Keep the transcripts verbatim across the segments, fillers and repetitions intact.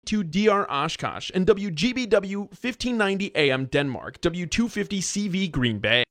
thirty-two D R Oshkosh, and W G B W fifteen ninety A M Denmark, W two fifty C V Green Bay.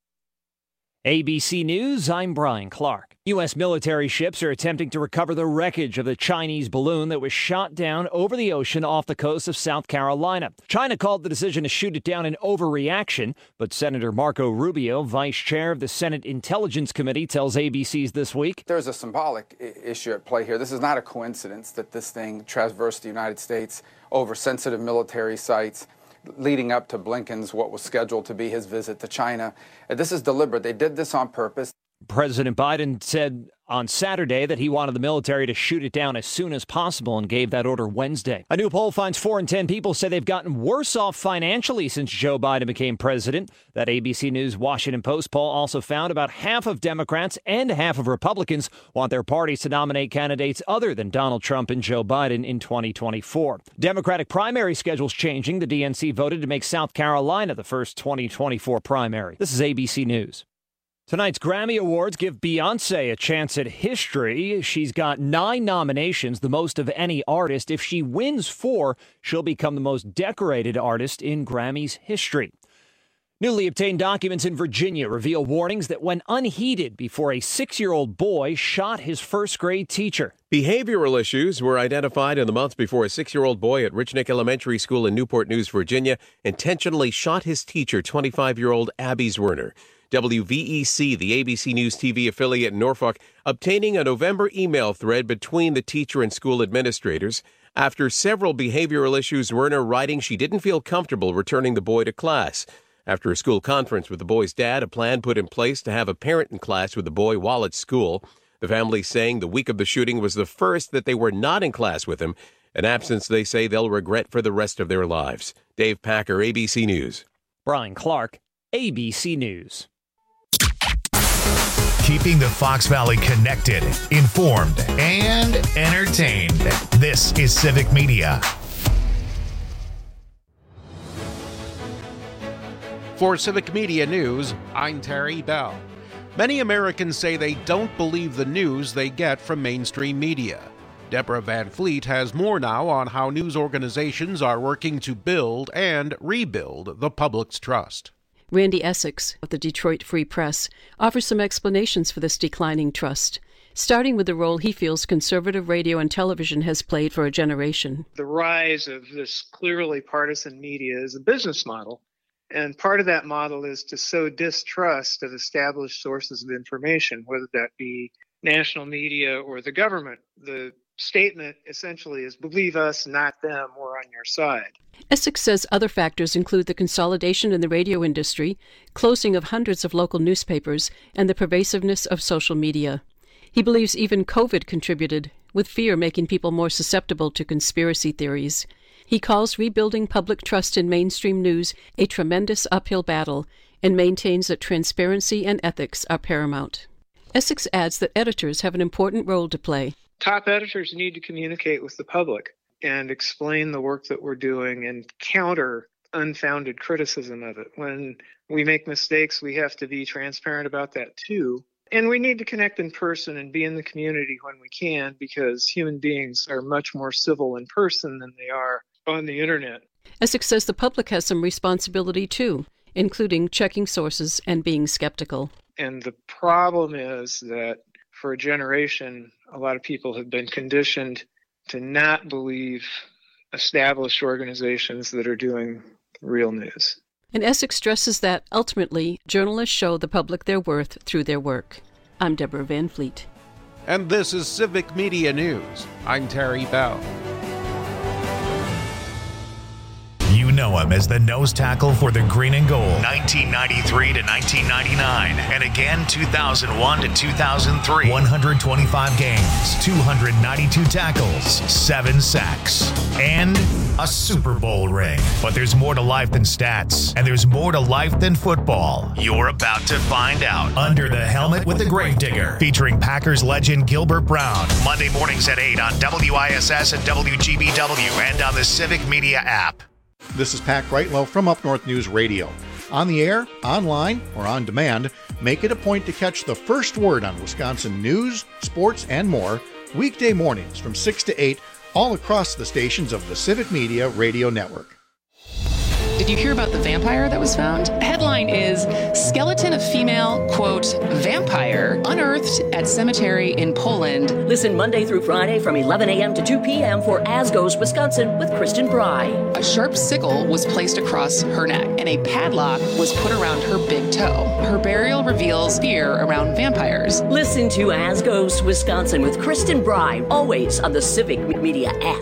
A B C News, I'm Brian Clark. U S military ships are attempting to recover the wreckage of the Chinese balloon that was shot down over the ocean off the coast of South Carolina. China called the decision to shoot it down an overreaction, but Senator Marco Rubio, vice chair of the Senate Intelligence Committee, tells A B C's This Week. There's a symbolic I- issue at play here. This is not a coincidence that this thing traversed the United States over sensitive military sites, leading up to Blinken's, what was scheduled to be his visit to China. This is deliberate. They did this on purpose. President Biden said on Saturday that he wanted the military to shoot it down as soon as possible and gave that order Wednesday. A new poll finds four in ten people say they've gotten worse off financially since Joe Biden became president. That A B C News Washington Post poll also found about half of Democrats and half of Republicans want their parties to nominate candidates other than Donald Trump and Joe Biden in twenty twenty-four. Democratic primary schedules changing. The D N C voted to make South Carolina the first twenty twenty-four primary. This is A B C News. Tonight's Grammy Awards give Beyoncé a chance at history. She's got nine nominations, the most of any artist. If she wins four, she'll become the most decorated artist in Grammy's history. Newly obtained documents in Virginia reveal warnings that went unheeded before a six-year-old boy shot his first-grade teacher. Behavioral issues were identified in the months before a six-year-old boy at Rich Nick Elementary School in Newport News, Virginia, intentionally shot his teacher, twenty-five-year-old Abby Zwerner. W V E C, the A B C News T V affiliate in Norfolk, obtaining a November email thread between the teacher and school administrators. After several behavioral issues, Werner writing she didn't feel comfortable returning the boy to class. After a school conference with the boy's dad, a plan put in place to have a parent in class with the boy while at school. The family saying the week of the shooting was the first that they were not in class with him, an absence they say they'll regret for the rest of their lives. Dave Packer, A B C News. Brian Clark, A B C News. Keeping the Fox Valley connected, informed, and entertained. This is Civic Media. For Civic Media News, I'm Terry Bell. Many Americans say they don't believe the news they get from mainstream media. Deborah Van Fleet has more now on how news organizations are working to build and rebuild the public's trust. Randy Essex of the Detroit Free Press offers some explanations for this declining trust, starting with the role he feels conservative radio and television has played for a generation. The rise of this clearly partisan media is a business model, and part of that model is to sow distrust of established sources of information, whether that be national media or the government. The statement essentially is believe us, not them, we're on your side. Essex says other factors include the consolidation in the radio industry, closing of hundreds of local newspapers, and the pervasiveness of social media. He believes even COVID contributed, with fear making people more susceptible to conspiracy theories. He calls rebuilding public trust in mainstream news a tremendous uphill battle and maintains that transparency and ethics are paramount. Essex adds that editors have an important role to play. Top editors need to communicate with the public and explain the work that we're doing and counter unfounded criticism of it. When we make mistakes, we have to be transparent about that too. And we need to connect in person and be in the community when we can, because human beings are much more civil in person than they are on the internet. Essex says the public has some responsibility too, including checking sources and being skeptical. And the problem is that for a generation, a lot of people have been conditioned to not believe established organizations that are doing real news. And Essex stresses that, ultimately, journalists show the public their worth through their work. I'm Deborah Van Fleet. And this is Civic Media News. I'm Terry Bell. You know him as the nose tackle for the Green and Gold, nineteen ninety-three to nineteen ninety-nine, and again two thousand one to two thousand three. one hundred twenty-five games, two hundred ninety-two tackles, seven sacks, and a Super Bowl ring. But there's more to life than stats, and there's more to life than football. You're about to find out. Under the Helmet with the Gravedigger, featuring Packers legend Gilbert Brown. Monday mornings at eight on W I S S and W G B W and on the Civic Media app. This is Pat Greitlow from Up North News Radio. On the air, online, or on demand, make it a point to catch the first word on Wisconsin news, sports, and more weekday mornings from six to eight, all across the stations of the Civic Media Radio Network. Did you hear about the vampire that was found? Headline is Skeleton of Female, quote, Vampire Unearthed at Cemetery in Poland. Listen Monday through Friday from eleven a.m. to two p.m. for As Goes Wisconsin with Kristen Bry. A sharp sickle was placed across her neck, and a padlock was put around her big toe. Her burial reveals fear around vampires. Listen to As Goes Wisconsin with Kristen Bry, always on the Civic Media app.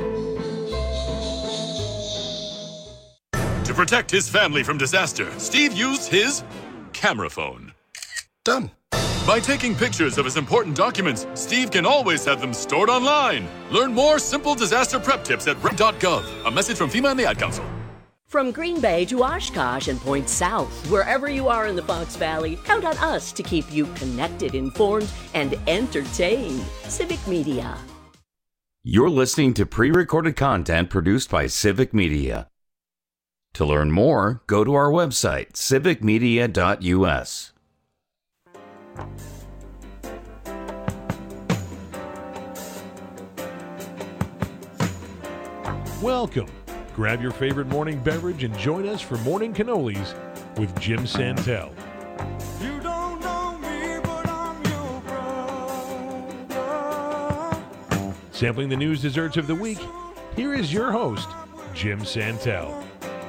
To protect his family from disaster, Steve used his camera phone. Done. By taking pictures of his important documents, Steve can always have them stored online. Learn more simple disaster prep tips at rep dot gov. A message from FEMA and the Ad Council. From Green Bay to Oshkosh and points south, wherever you are in the Fox Valley, count on us to keep you connected, informed, and entertained. Civic Media. You're listening to pre-recorded content produced by Civic Media. To learn more, go to our website, civic media dot u s. Welcome. Grab your favorite morning beverage and join us for Morning Cannolis with Jim Santel. You don't know me, but I'm your brother. Sampling the news desserts of the week, here is your host, Jim Santel.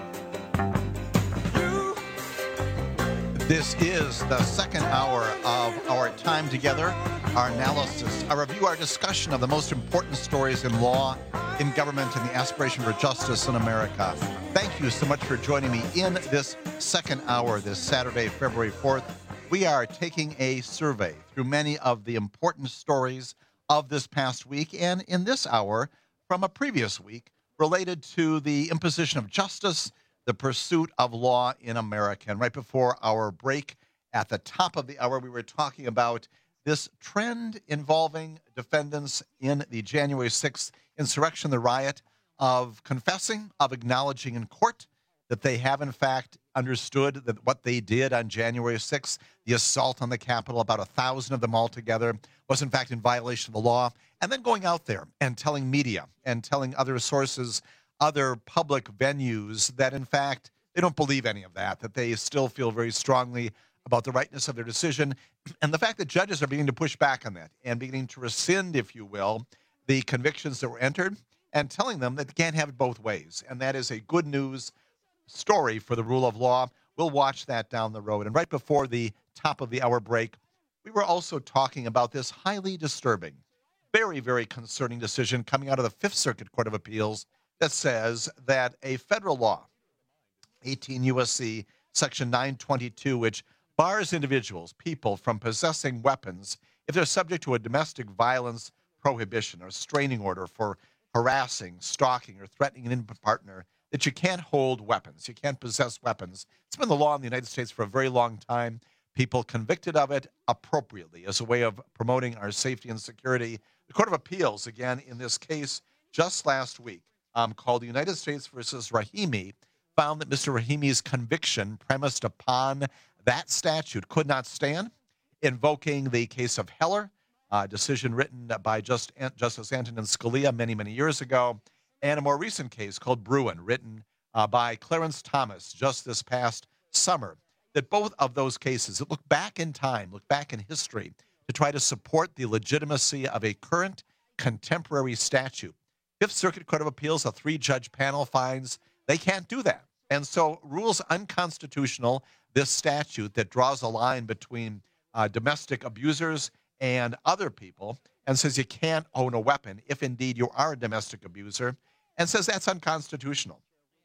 This is the second hour of our time together, our analysis, our review, our discussion of the most important stories in law, in government, and the aspiration for justice in America. Thank you so much for joining me in this second hour, this Saturday, February fourth. We are taking a survey through many of the important stories of this past week, and in this hour, from a previous week, related to the imposition of justice, the pursuit of law in America. And right before our break, at the top of the hour, we were talking about this trend involving defendants in the January sixth insurrection, the riot, of confessing, of acknowledging in court that they have, in fact, understood that what they did on January sixth, the assault on the Capitol, about a thousand of them altogether, was, in fact, in violation of the law. And then going out there and telling media and telling other sources, other public venues, that in fact they don't believe any of that, that they still feel very strongly about the rightness of their decision, and the fact that judges are beginning to push back on that and beginning to rescind, if you will, the convictions that were entered, and telling them that they can't have it both ways. And that is a good news story for the rule of law. We'll watch that down the road. And right before the top of the hour break, we were also talking about this highly disturbing, very, very concerning decision coming out of the Fifth Circuit Court of Appeals that says that a federal law, eighteen U S C Section nine twenty-two, which bars individuals, people, from possessing weapons if they're subject to a domestic violence prohibition or restraining order for harassing, stalking, or threatening an intimate partner, that you can't hold weapons, you can't possess weapons. It's been the law in the United States for a very long time. People convicted of it appropriately as a way of promoting our safety and security. The Court of Appeals, again, in this case, just last week, Um, called the United States versus Rahimi, found that Mister Rahimi's conviction premised upon that statute could not stand, invoking the case of Heller, a decision written by Just, Justice Antonin Scalia many, many years ago, and a more recent case called Bruin, written uh, by Clarence Thomas just this past summer, that both of those cases that look back in time, look back in history, to try to support the legitimacy of a current contemporary statute. Fifth Circuit Court of Appeals, a three-judge panel, finds they can't do that. And so rules unconstitutional this statute that draws a line between uh, domestic abusers and other people, and says you can't own a weapon if indeed you are a domestic abuser, and says that's unconstitutional.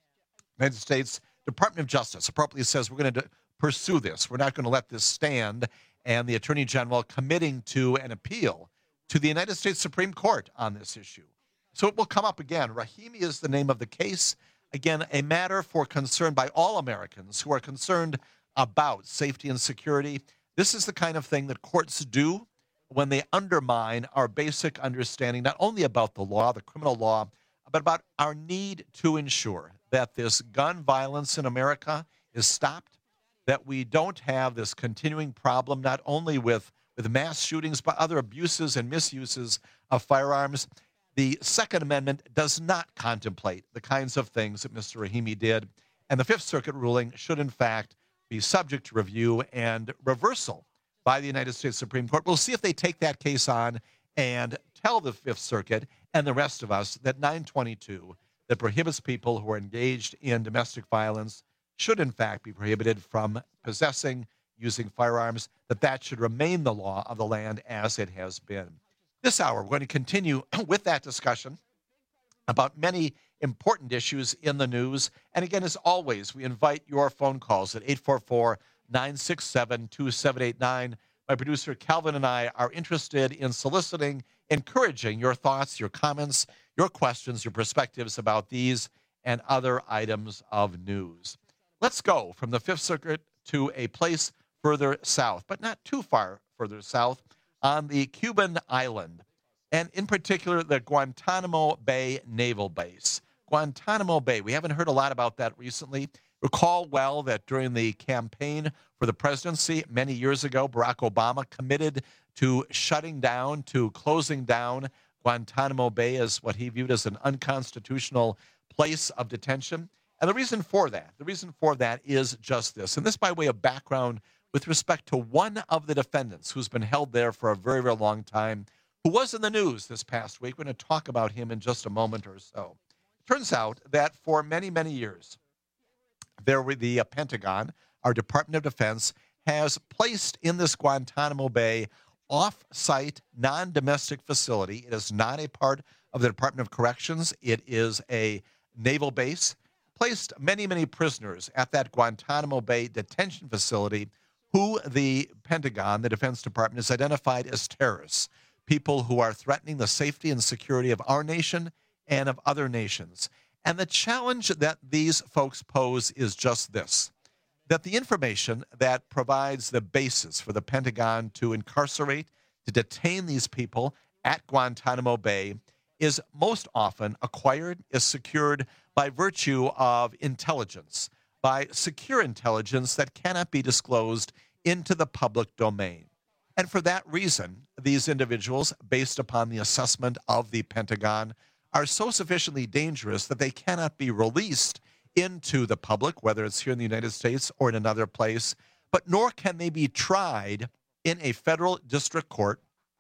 The United States Department of Justice appropriately says we're going to pursue this. We're not going to let this stand, and the Attorney General committing to an appeal to the United States Supreme Court on this issue. So it will come up again. Rahimi is the name of the case. Again, a matter for concern by all Americans who are concerned about safety and security. This is the kind of thing that courts do when they undermine our basic understanding, not only about the law, the criminal law, but about our need to ensure that this gun violence in America is stopped, that we don't have this continuing problem not only with, with mass shootings, but other abuses and misuses of firearms. The Second Amendment does not contemplate the kinds of things that Mister Rahimi did, and the Fifth Circuit ruling should, in fact, be subject to review and reversal by the United States Supreme Court. We'll see if they take that case on and tell the Fifth Circuit and the rest of us that nine twenty-two, that prohibits people who are engaged in domestic violence, should, in fact, be prohibited from possessing, using firearms, that that should remain the law of the land as it has been. This hour, we're going to continue with that discussion about many important issues in the news. And again, as always, we invite your phone calls at eight four four, nine six seven, two seven eight nine. My producer, Calvin, and I are interested in soliciting, encouraging your thoughts, your comments, your questions, your perspectives about these and other items of news. Let's go from the Fifth Circuit to a place further south, but not too far further south, on the Cuban island, and in particular, the Guantanamo Bay Naval Base. Guantanamo Bay, we haven't heard a lot about that recently. Recall well that during the campaign for the presidency many years ago, Barack Obama committed to shutting down, to closing down Guantanamo Bay as what he viewed as an unconstitutional place of detention. And the reason for that, the reason for that is just this. And this by way of background with respect to one of the defendants who's been held there for a very, very long time, who was in the news this past week. We're going to talk about him in just a moment or so. It turns out that for many, many years, there were the uh, Pentagon, our Department of Defense, has placed in this Guantanamo Bay off-site, non-domestic facility. It is not a part of the Department of Corrections. It is a naval base. Placed many, many prisoners at that Guantanamo Bay detention facility who the Pentagon, the Defense Department, has identified as terrorists, people who are threatening the safety and security of our nation and of other nations. And the challenge that these folks pose is just this, that the information that provides the basis for the Pentagon to incarcerate, to detain these people at Guantanamo Bay is most often acquired, is secured by virtue of intelligence, by secure intelligence that cannot be disclosed into the public domain. And for that reason, these individuals, based upon the assessment of the Pentagon, are so sufficiently dangerous that they cannot be released into the public, whether it's here in the United States or in another place, but nor can they be tried in a federal district court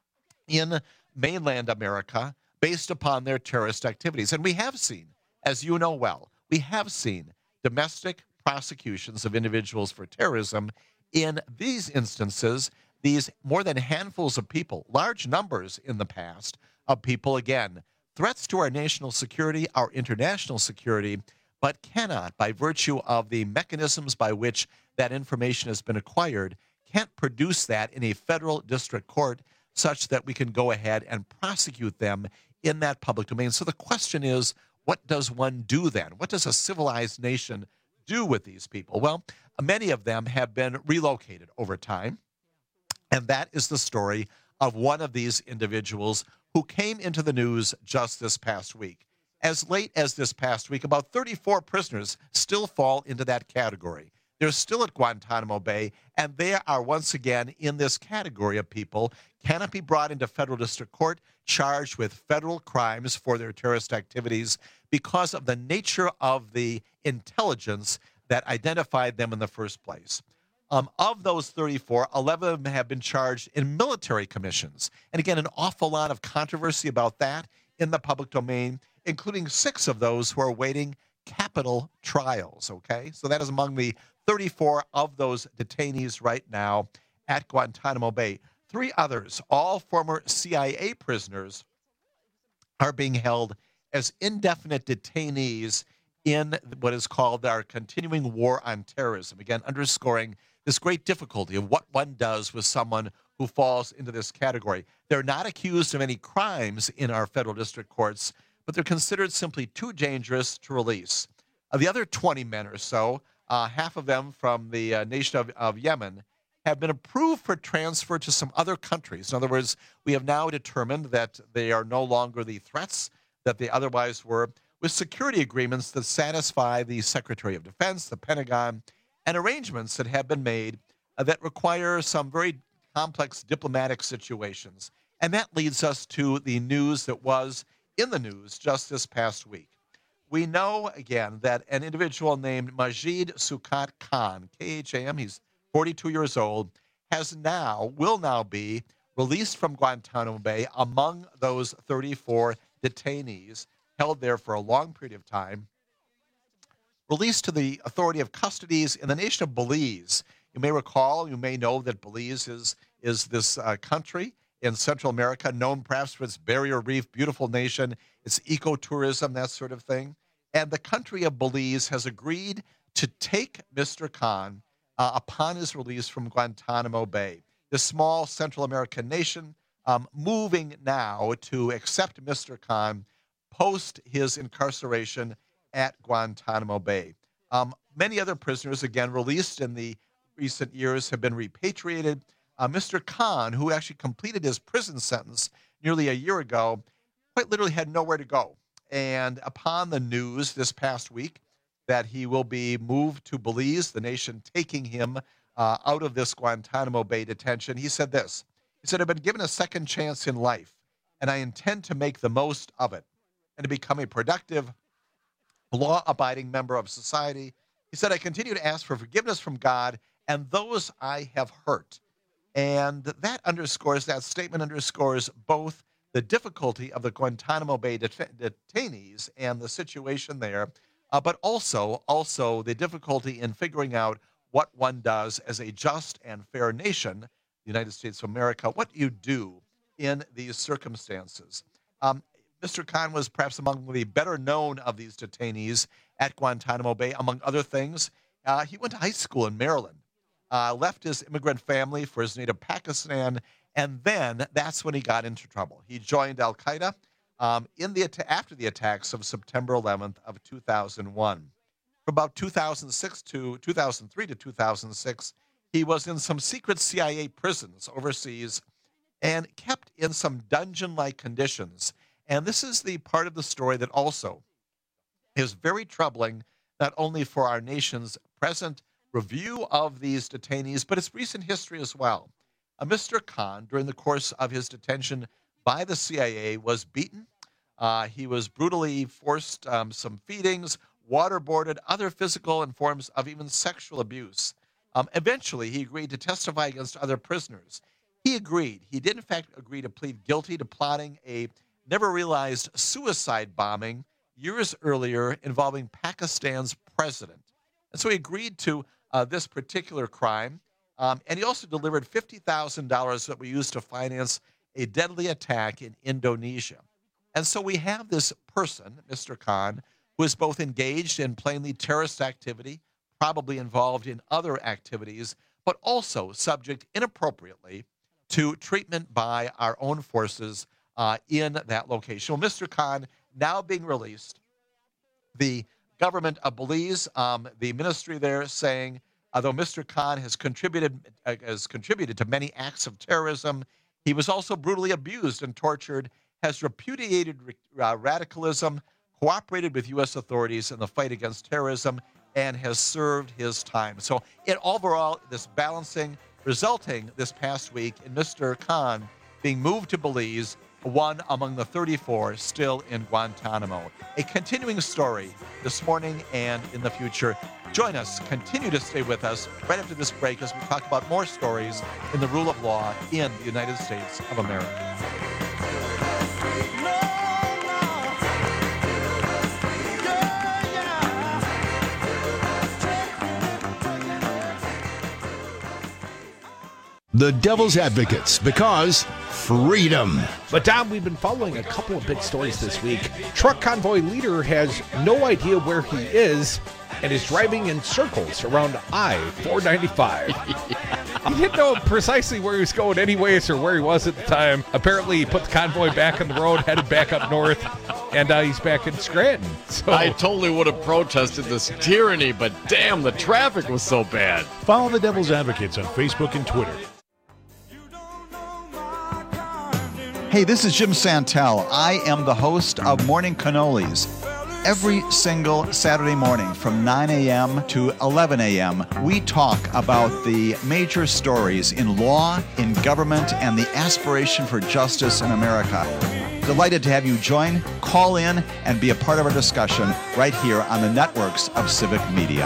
in mainland America based upon their terrorist activities. And we have seen, as you know well, we have seen domestic prosecutions of individuals for terrorism. In these instances, these more than handfuls of people, large numbers in the past of people, again, threats to our national security, our international security, but cannot, by virtue of the mechanisms by which that information has been acquired, can't produce that in a federal district court such that we can go ahead and prosecute them in that public domain. So the question is, what does one do then? What does a civilized nation do with these people? Well, many of them have been relocated over time, and that is the story of one of these individuals who came into the news just this past week. As late as this past week, about thirty-four prisoners still fall into that category. They're still at Guantanamo Bay, and they are once again in this category of people, cannot be brought into federal district court, charged with federal crimes for their terrorist activities because of the nature of the intelligence that identified them in the first place. Um, of those thirty-four, eleven of them have been charged in military commissions. And again, an awful lot of controversy about that in the public domain, including six of those who are awaiting capital trials, okay? So that is among the thirty-four of those detainees right now at Guantanamo Bay. Three others, all former C I A prisoners, are being held as indefinite detainees in what is called our continuing war on terrorism. Again, underscoring this great difficulty of what one does with someone who falls into this category. They're not accused of any crimes in our federal district courts, but they're considered simply too dangerous to release. Of the other twenty men or so, uh, half of them from the uh, nation of, of Yemen, have been approved for transfer to some other countries. In other words, we have now determined that they are no longer the threats that they otherwise were, with security agreements that satisfy the Secretary of Defense, the Pentagon, and arrangements that have been made uh, that require some very complex diplomatic situations. And that leads us to the news that was in the news just this past week. We know, again, that an individual named Majid Sukat Khan, K H A M, he's forty-two years old, has now, will now be released from Guantanamo Bay among those thirty-four detainees held there for a long period of time, released to the authority of custodies in the nation of Belize. You may recall, you may know that Belize is, is this uh, country in Central America, known perhaps for its barrier reef, beautiful nation, its ecotourism, that sort of thing. And the country of Belize has agreed to take Mister Khan uh, upon his release from Guantanamo Bay. This small Central American nation um, moving now to accept Mister Khan post his incarceration at Guantanamo Bay. Um, many other prisoners, again, released in the recent years have been repatriated. Uh, Mister Khan, who actually completed his prison sentence nearly a year ago, quite literally had nowhere to go. And upon the news this past week that he will be moved to Belize, the nation taking him uh, out of this Guantanamo Bay detention, he said this. He said, I've been given a second chance in life, and I intend to make the most of it and to become a productive, law-abiding member of society. He said, I continue to ask for forgiveness from God and those I have hurt. And that underscores, that statement underscores both the difficulty of the Guantanamo Bay det- detainees and the situation there, uh, but also, also the difficulty in figuring out what one does as a just and fair nation, the United States of America, what you do in these circumstances. Um, Mister Khan was perhaps among the better known of these detainees at Guantanamo Bay, among other things. Uh, he went to high school in Maryland, uh, left his immigrant family for his native Pakistan, and then that's when he got into trouble. He joined Al-Qaeda um, in the after the attacks of September eleventh of two thousand one. From about two thousand six to two thousand three to two thousand six, he was in some secret C I A prisons overseas and kept in some dungeon-like conditions. And this is the part of the story that also is very troubling, not only for our nation's present review of these detainees, but its recent history as well. Uh, Mister Khan, during the course of his detention by the C I A, was beaten. Uh, he was brutally forced um, some feedings, waterboarded, other physical and forms of even sexual abuse. Um, eventually, he agreed to testify against other prisoners. He agreed. He did, in fact, agree to plead guilty to plotting a never-realized suicide bombing years earlier involving Pakistan's president. And so he agreed to uh, this particular crime. Um, and he also delivered fifty thousand dollars that we used to finance a deadly attack in Indonesia. And so we have this person, Mister Khan, who is both engaged in plainly terrorist activity, probably involved in other activities, but also subject inappropriately to treatment by our own forces uh, in that location. Well, Mister Khan now being released, the government of Belize, um, the ministry there saying, although Mister Khan has contributed uh, has contributed to many acts of terrorism, he was also brutally abused and tortured, has repudiated uh, radicalism, cooperated with U S authorities in the fight against terrorism, and has served his time. So in overall, this balancing resulting this past week in Mister Khan being moved to Belize, one among the thirty-four still in Guantanamo. A continuing story this morning and in the future. Join us, continue to stay with us right after this break as we talk about more stories in the rule of law in the United States of America. The Devil's Advocates, because freedom. But Dom, we've been following a couple of big stories this week. Truck convoy leader has no idea where he is and is driving in circles around I four ninety-five. He didn't know precisely where he was going anyways or where he was at the time. Apparently he put the convoy back on the road, headed back up north, and uh, he's back in Scranton. So I totally would have protested this tyranny, but damn, the traffic was so bad. Follow the Devil's Advocates on Facebook and Twitter. Hey, this is Jim Santel. I am the host of Morning Cannolis. Every single Saturday morning from nine a.m. to eleven a.m., we talk about the major stories in law, in government, and the aspiration for justice in America. Delighted to have you join, call in, and be a part of our discussion right here on the networks of Civic Media.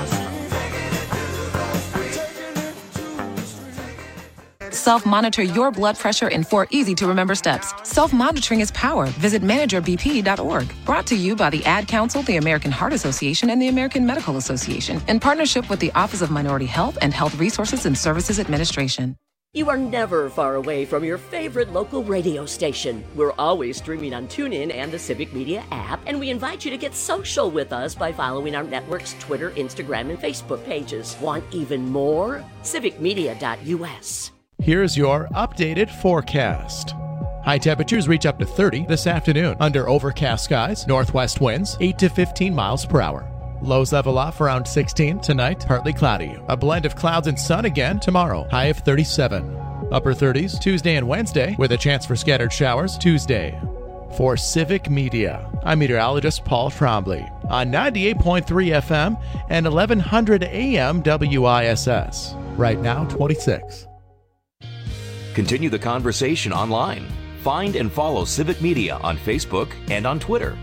Self-monitor your blood pressure in four easy-to-remember steps. Self-monitoring is power. Visit manager b p dot org. Brought to you by the Ad Council, the American Heart Association, and the American Medical Association, in partnership with the Office of Minority Health and Health Resources and Services Administration. You are never far away from your favorite local radio station. We're always streaming on TuneIn and the Civic Media app, and we invite you to get social with us by following our network's Twitter, Instagram, and Facebook pages. Want even more? civic media dot u s. Here's your updated forecast. High temperatures reach up to thirty this afternoon under overcast skies, northwest winds eight to fifteen miles per hour. Lows level off around sixteen tonight, partly cloudy. A blend of clouds and sun again tomorrow, high of thirty-seven. Upper thirties Tuesday and Wednesday with a chance for scattered showers Tuesday. For Civic Media, I'm meteorologist Paul Trombley on ninety-eight point three F M and eleven hundred A M W I S S. Right now, twenty-six. Continue the conversation online. Find and follow Civic Media on Facebook and on Twitter.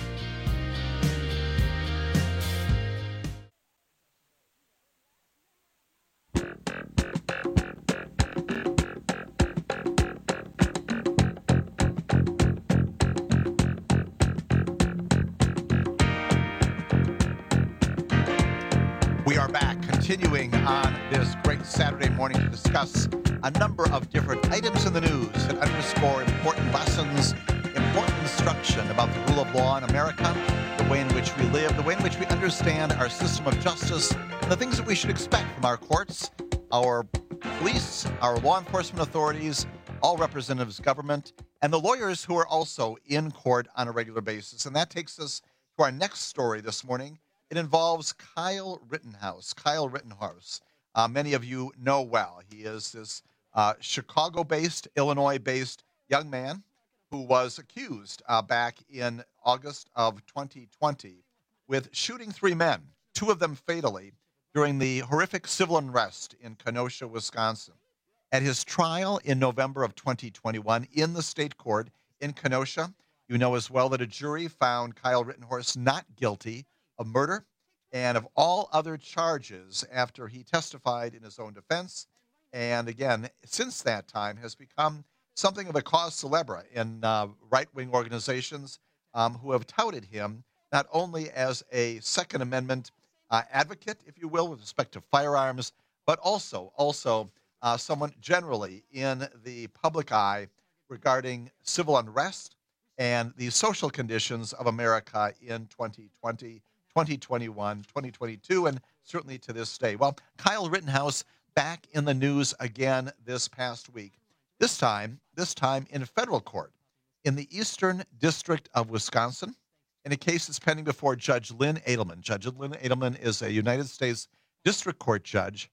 We are back, continuing on this great Saturday morning to discuss a number of different items in the news that underscore important lessons, important instruction about the rule of law in America, the way in which we live, the way in which we understand our system of justice, and the things that we should expect from our courts, our police, our law enforcement authorities, all representatives of government, and the lawyers who are also in court on a regular basis. And that takes us to our next story this morning. It involves Kyle Rittenhouse. Kyle Rittenhouse, uh, many of you know well. He is this uh, Chicago-based, Illinois-based young man who was accused uh, back in August of twenty twenty with shooting three men, two of them fatally, during the horrific civil unrest in Kenosha, Wisconsin. At his trial in November of twenty twenty-one in the state court in Kenosha, you know as well that a jury found Kyle Rittenhouse not guilty of murder and of all other charges after he testified in his own defense. And again, since that time has become something of a cause célèbre in uh, right-wing organizations um, who have touted him not only as a Second Amendment uh, advocate, if you will, with respect to firearms, but also, also uh, someone generally in the public eye regarding civil unrest and the social conditions of America in twenty twenty, twenty twenty-one, twenty twenty-two, and certainly to this day. Well, Kyle Rittenhouse back in the news again this past week. This time, this time in federal court in the Eastern District of Wisconsin, in a case that's pending before Judge Lynn Edelman. Judge Lynn Edelman is a United States District Court judge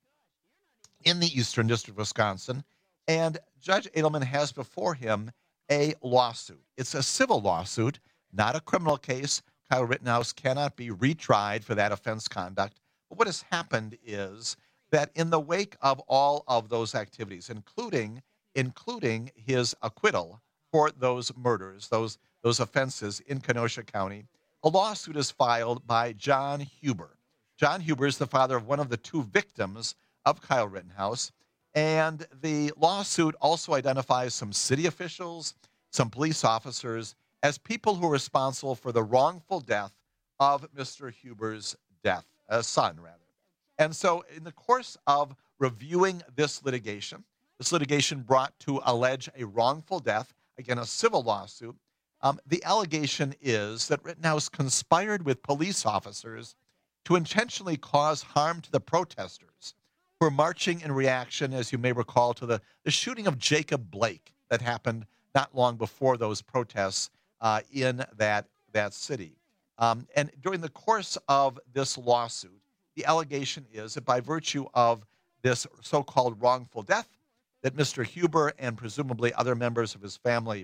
in the Eastern District of Wisconsin, and Judge Edelman has before him a lawsuit. It's a civil lawsuit, not a criminal case. Kyle Rittenhouse cannot be retried for that offense conduct. But what has happened is that in the wake of all of those activities, including including his acquittal for those murders, those those offenses in Kenosha County, a lawsuit is filed by John Huber. John Huber is the father of one of the two victims of Kyle Rittenhouse, and the lawsuit also identifies some city officials, some police officers, as people who are responsible for the wrongful death of Mister Huber's death, uh, son, rather. And so in the course of reviewing this litigation, this litigation brought to allege a wrongful death, again, a civil lawsuit, um, the allegation is that Rittenhouse conspired with police officers to intentionally cause harm to the protesters who were marching in reaction, as you may recall, to the, the shooting of Jacob Blake that happened not long before those protests uh, in that, that city. Um, and during the course of this lawsuit, the allegation is that by virtue of this so-called wrongful death, that Mister Huber and presumably other members of his family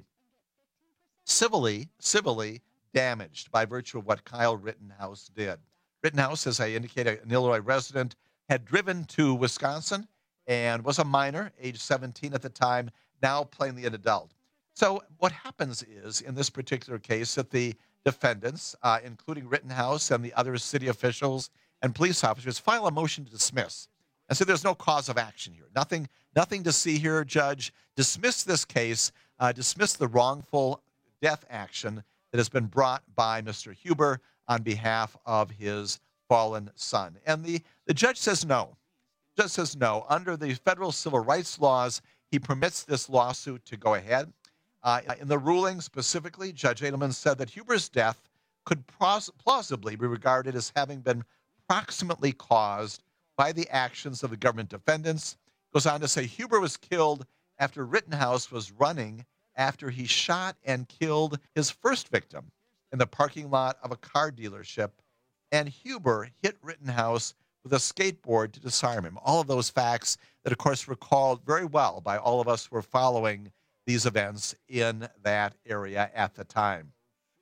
civilly, civilly damaged by virtue of what Kyle Rittenhouse did. Rittenhouse, as I indicated, an Illinois resident, had driven to Wisconsin and was a minor, age seventeen at the time, now plainly an adult. So what happens is, in this particular case, that the defendants, uh, including Rittenhouse and the other city officials and police officers, file a motion to dismiss. And so there's no cause of action here. Nothing, nothing to see here, Judge. Dismiss this case. Uh, dismiss the wrongful death action that has been brought by Mister Huber on behalf of his fallen son. And the, the judge says no. The judge says no. Under the federal civil rights laws, he permits this lawsuit to go ahead. Uh, in the ruling specifically, Judge Edelman said that Huber's death could pros- plausibly be regarded as having been proximately caused by the actions of the government defendants. Goes on to say Huber was killed after Rittenhouse was running after he shot and killed his first victim in the parking lot of a car dealership, and Huber hit Rittenhouse with a skateboard to disarm him. All of those facts that, of course, recalled very well by all of us who were following these events in that area at the time.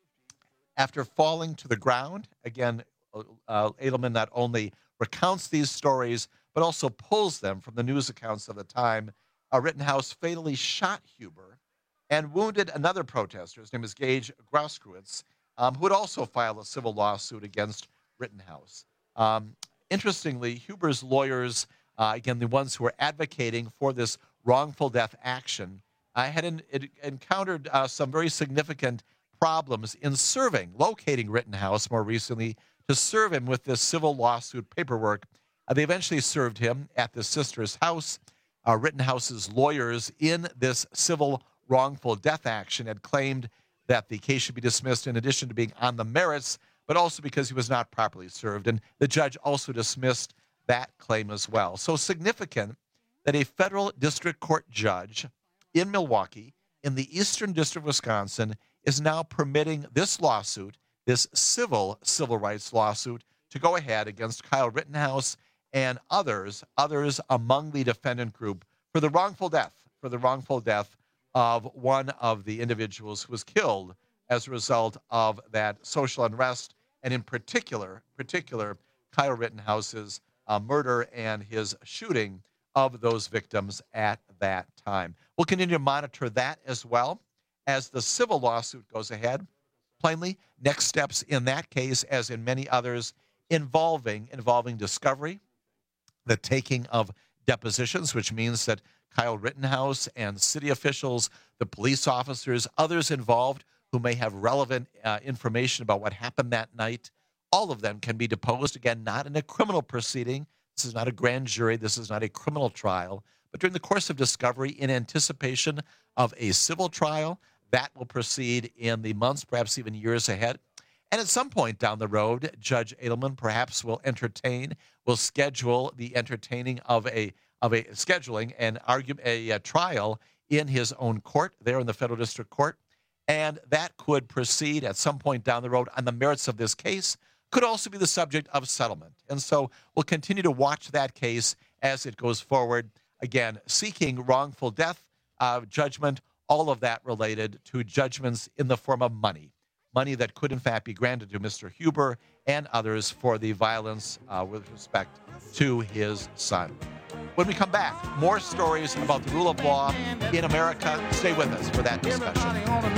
After falling to the ground, again, uh, Edelman not only recounts these stories, but also pulls them from the news accounts of the time. Uh, Rittenhouse fatally shot Huber and wounded another protester. His name is Gage Grosskreutz, um, who would also file a civil lawsuit against Rittenhouse. Um, interestingly, Huber's lawyers, uh, again, the ones who were advocating for this wrongful death action, I had in, it encountered uh, some very significant problems in serving, locating Rittenhouse more recently to serve him with this civil lawsuit paperwork. Uh, they eventually served him at the sister's house. Uh, Rittenhouse's lawyers in this civil wrongful death action had claimed that the case should be dismissed in addition to being on the merits, but also because he was not properly served. And the judge also dismissed that claim as well. So significant that a federal district court judge in Milwaukee, in the Eastern District of Wisconsin, is now permitting this lawsuit, this civil civil rights lawsuit, to go ahead against Kyle Rittenhouse and others, others among the defendant group for the wrongful death, for the wrongful death of one of the individuals who was killed as a result of that social unrest, and in particular, particular Kyle Rittenhouse's uh, murder and his shooting of those victims at that time. We'll continue to monitor that as well as the civil lawsuit goes ahead. Plainly, next steps in that case, as in many others, involving involving discovery, the taking of depositions, which means that Kyle Rittenhouse and city officials, the police officers, others involved who may have relevant uh, information about what happened that night, all of them can be deposed. Again, not in a criminal proceeding. This is not a grand jury. This is not a criminal trial. But during the course of discovery, in anticipation of a civil trial, that will proceed in the months, perhaps even years ahead. And at some point down the road, Judge Edelman perhaps will entertain, will schedule the entertaining of a of a scheduling and argue a, a trial in his own court there in the federal district court, and that could proceed at some point down the road on the merits of this case. Could also be the subject of settlement, and so we'll continue to watch that case as it goes forward. Again, seeking wrongful death uh, judgment, all of that related to judgments in the form of money. Money that could, in fact, be granted to Mister Huber and others for the violence uh, with respect to his son. When we come back, more stories about the rule of law in America. Stay with us for that discussion.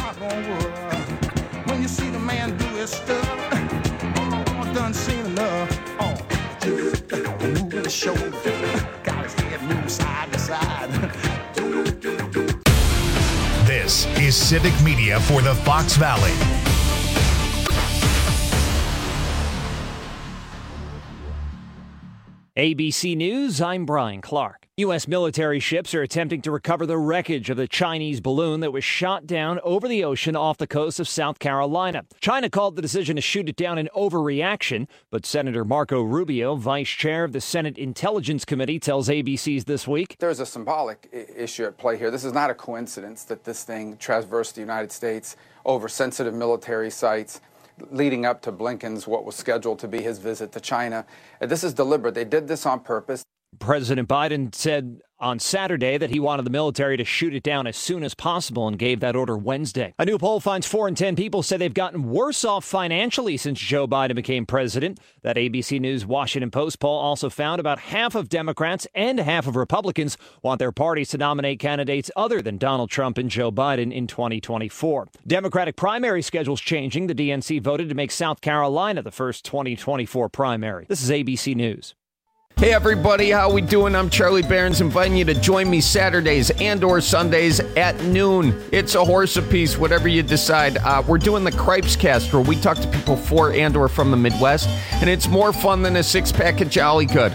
When you see the man do his stuff, oh, done seen enough. Oh, moving the shoulder, got his head moving side to side. This is Civic Media for the Fox Valley. A B C News, I'm Brian Clark. U S military ships are attempting to recover the wreckage of the Chinese balloon that was shot down over the ocean off the coast of South Carolina. China called the decision to shoot it down an overreaction, but Senator Marco Rubio, vice chair of the Senate Intelligence Committee, tells A B C's This Week. There's a symbolic I- issue at play here. This is not a coincidence that this thing traversed the United States over sensitive military sites, leading up to Blinken's, what was scheduled to be his visit to China. This is deliberate. They did this on purpose. President Biden said on Saturday that he wanted the military to shoot it down as soon as possible and gave that order Wednesday. A new poll finds four in ten people say they've gotten worse off financially since Joe Biden became president. That A B C News Washington Post poll also found about half of Democrats and half of Republicans want their parties to nominate candidates other than Donald Trump and Joe Biden in twenty twenty-four. Democratic primary schedules changing. The D N C voted to make South Carolina the first twenty twenty-four primary. This is A B C News. Hey everybody, how we doing? I'm Charlie Barons, inviting you to join me Saturdays and or Sundays at noon. It's a horse apiece, whatever you decide. Uh, we're doing the Cripes Cast, where we talk to people for and or from the Midwest, and it's more fun than a six-pack of Jolly Good.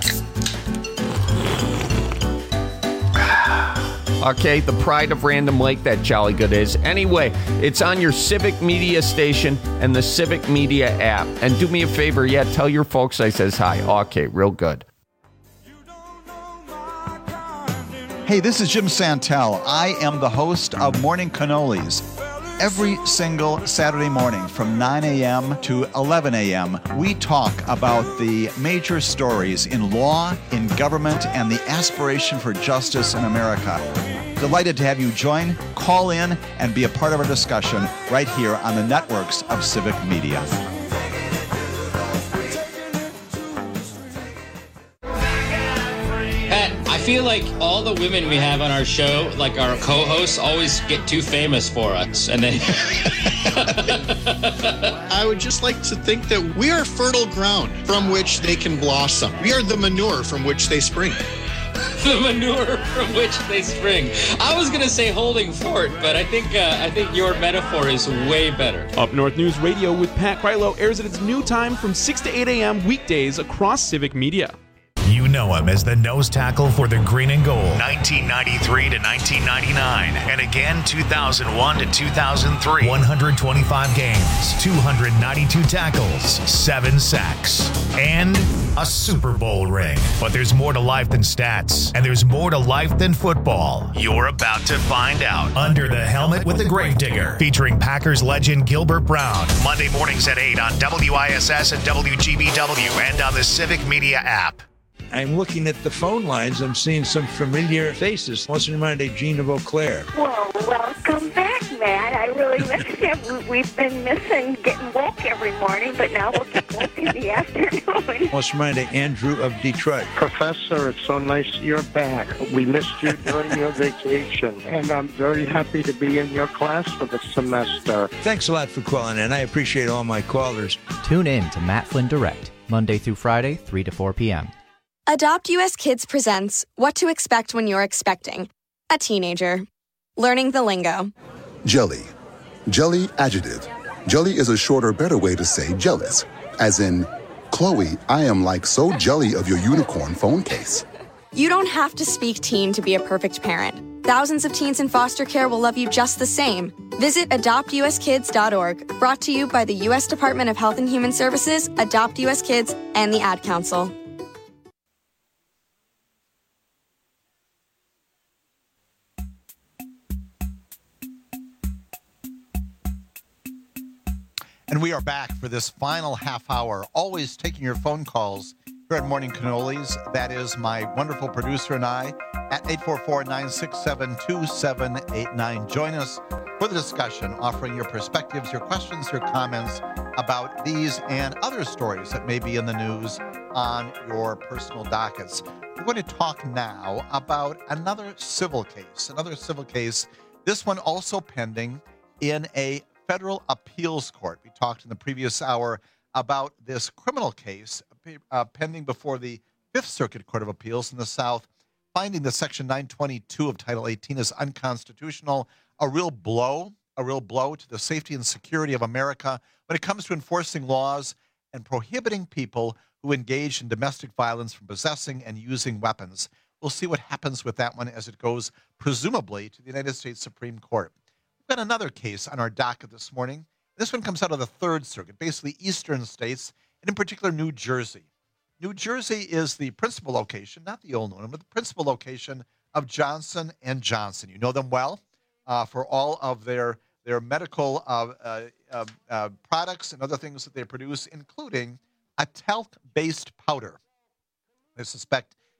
Okay, the pride of Random Lake, that Jolly Good is. Anyway, it's on your Civic Media station and the Civic Media app. And do me a favor, yeah, tell your folks I says hi. Okay, real good. Hey, this is Jim Santel. I am the host of Morning Cannolis. Every single Saturday morning from nine a.m. to eleven a.m., we talk about the major stories in law, in government, and the aspiration for justice in America. Delighted to have you join, call in, and be a part of our discussion right here on the networks of Civic Media. I feel like all the women we have on our show, like our co-hosts, always get too famous for us. And then I would just like to think that we are fertile ground from which they can blossom. We are the manure from which they spring. The manure from which they spring. I was going to say holding fort, but I think uh, I think your metaphor is way better. Up North News Radio with Pat Krylo airs at its new time from six to eight a.m. weekdays across Civic Media. You know him as the nose tackle for the Green and Gold, nineteen ninety-three to nineteen ninety-nine, and again two thousand one to two thousand three. one hundred twenty-five games, two hundred ninety-two tackles, seven sacks, and a Super Bowl ring. But there's more to life than stats, and there's more to life than football. You're about to find out. Under the Helmet with the Gravedigger, featuring Packers legend Gilbert Brown. Monday mornings at eight on W I S S and W G B W and on the Civic Media app. I'm looking at the phone lines. I'm seeing some familiar faces. What's in mind, Gina Vauclair? Well, welcome back, Matt. I really miss you. We've been missing getting woke every morning, but now we'll get woke in the afternoon. What's in mind, Andrew of Detroit? Professor, it's so nice you're back. We missed you during your vacation, and I'm very happy to be in your class for the semester. Thanks a lot for calling in. I appreciate all my callers. Tune in to Matt Flynn Direct, Monday through Friday, three to four p.m. Adopt U S Kids presents What to Expect When You're Expecting a Teenager. Learning the lingo. Jelly. Jelly adjective. Jelly is a shorter, better way to say jealous. As in, Chloe, I am like so jelly of your unicorn phone case. You don't have to speak teen to be a perfect parent. Thousands of teens in foster care will love you just the same. Visit adopt u s kids dot org. Brought to you by the U S Department of Health and Human Services, Adopt U S Kids, and the Ad Council. And we are back for this final half hour, always taking your phone calls here at Morning Cannolis. That is my wonderful producer and I at eight four four, nine six seven, two seven eight nine. Join us for the discussion, offering your perspectives, your questions, your comments about these and other stories that may be in the news on your personal dockets. We're going to talk now about another civil case, another civil case, this one also pending in a federal appeals court. We talked in the previous hour about this criminal case uh, pending before the Fifth Circuit Court of Appeals in the South, finding that Section nine twenty-two of Title eighteen is unconstitutional, a real blow, a real blow to the safety and security of America when it comes to enforcing laws and prohibiting people who engage in domestic violence from possessing and using weapons. We'll see what happens with that one as it goes, presumably, to the United States Supreme Court. We've got another case on our docket this morning. This one comes out of the Third Circuit, basically eastern states, and in particular New Jersey. New Jersey is the principal location, not the only one, but the principal location of Johnson and Johnson. You know them well uh, for all of their, their medical uh, uh, uh, uh, products and other things that they produce, including a talc-based powder. They suspect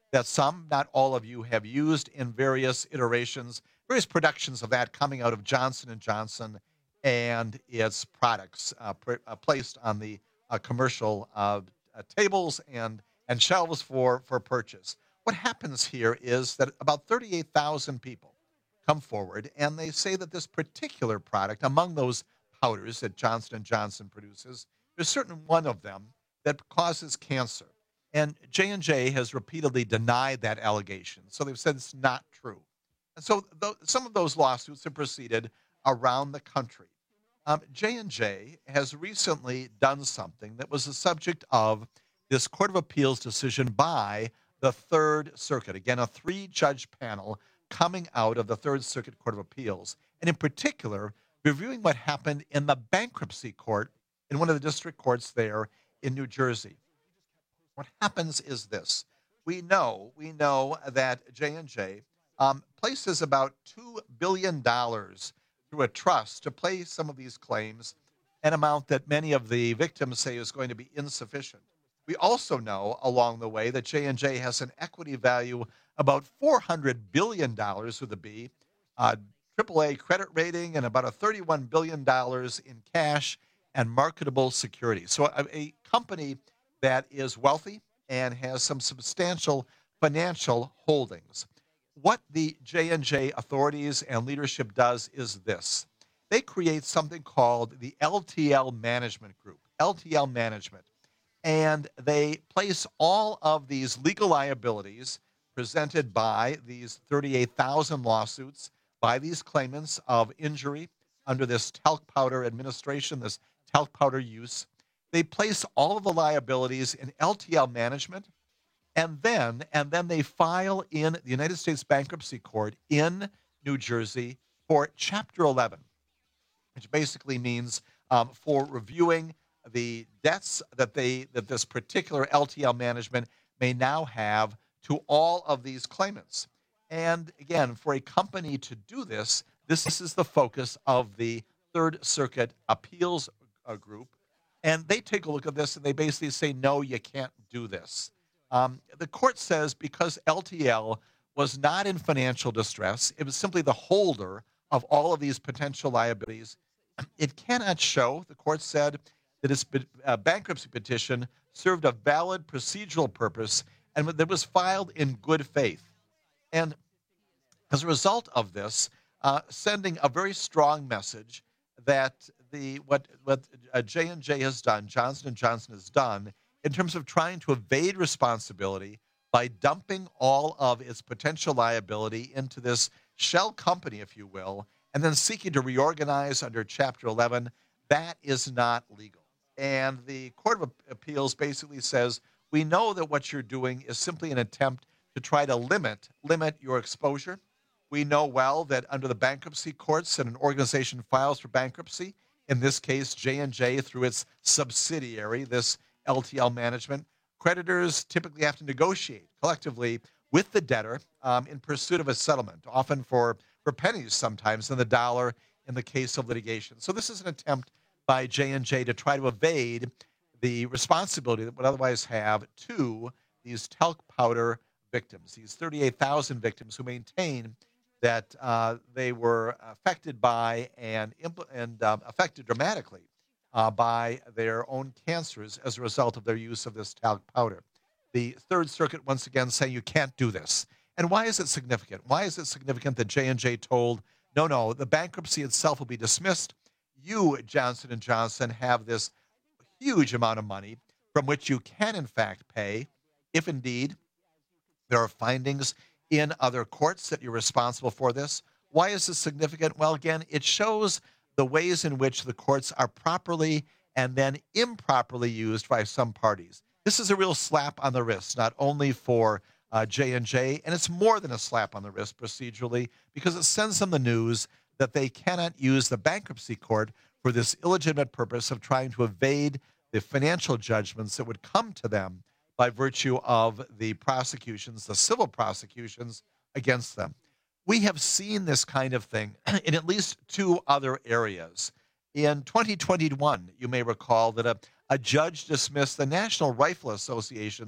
that some, not all of you, have used in various iterations, various productions of that coming out of Johnson and Johnson and its products uh, pr- uh, placed on the uh, commercial uh, uh, tables and, and shelves for, for purchase. What happens here is that about thirty-eight thousand people come forward, and they say that this particular product, among those powders that Johnson and Johnson produces, there's certain one of them that causes cancer. And J and J has repeatedly denied that allegation. So they've said it's not true. And so th- some of those lawsuits have proceeded around the country. Um, J and J has recently done something that was the subject of this Court of Appeals decision by the Third Circuit. Again, a three-judge panel coming out of the Third Circuit Court of Appeals. And in particular, reviewing what happened in the bankruptcy court in one of the district courts there in New Jersey. What happens is this. We know, we know that J and J um, places about two billion dollars through a trust to pay some of these claims, an amount that many of the victims say is going to be insufficient. We also know along the way that J and J has an equity value about four hundred billion dollars with a B, uh, triple A credit rating, and about a thirty-one billion dollars in cash and marketable securities. So a, a company that is wealthy and has some substantial financial holdings. What the J and J authorities and leadership does is this. They create something called the L T L Management Group, L T L Management, and they place all of these legal liabilities presented by these thirty-eight thousand lawsuits by these claimants of injury under this talc powder administration, this talc powder use. They place all of the liabilities in L T L Management, and then and then they file in the United States Bankruptcy Court in New Jersey for Chapter eleven, which basically means um, for reviewing the debts that they that this particular L T L Management may now have to all of these claimants. And again, for a company to do this, this is the focus of the Third Circuit Appeals uh, Group. And they take a look at this and they basically say, no, you can't do this. Um, the court says because L T L was not in financial distress, it was simply the holder of all of these potential liabilities, it cannot show, the court said, that its uh, bankruptcy petition served a valid procedural purpose and that was filed in good faith. And as a result of this, uh, sending a very strong message that the what what uh, J and J has done, Johnson and Johnson has done, in terms of trying to evade responsibility by dumping all of its potential liability into this shell company, if you will, and then seeking to reorganize under Chapter eleven, that is not legal. And the Court of Appeals basically says, we know that what you're doing is simply an attempt to try to limit limit your exposure. We know well that under the bankruptcy courts, that an organization files for bankruptcy, in this case, J and J through its subsidiary, this L T L Management, creditors typically have to negotiate collectively with the debtor um, in pursuit of a settlement, often for, for pennies sometimes in the dollar in the case of litigation. So this is an attempt by J and J to try to evade the responsibility that would otherwise have to these talc powder victims, these thirty-eight thousand victims who maintain that uh, they were affected by and, impl- and um, affected dramatically uh, by their own cancers as a result of their use of this talc powder. The Third Circuit once again saying you can't do this. And why is it significant? Why is it significant that J and J told, no, no, the bankruptcy itself will be dismissed. You, Johnson and Johnson, have this huge amount of money from which you can, in fact, pay if indeed there are findings in other courts that you're responsible for this. Why is this significant? Well, again, it shows the ways in which the courts are properly and then improperly used by some parties. This is a real slap on the wrist, not only for uh, J and J, and it's more than a slap on the wrist procedurally, because it sends them the news that they cannot use the bankruptcy court for this illegitimate purpose of trying to evade the financial judgments that would come to them by virtue of the prosecutions, the civil prosecutions against them. We have seen this kind of thing in at least two other areas. In twenty twenty-one, you may recall that a, a judge dismissed the National Rifle Association's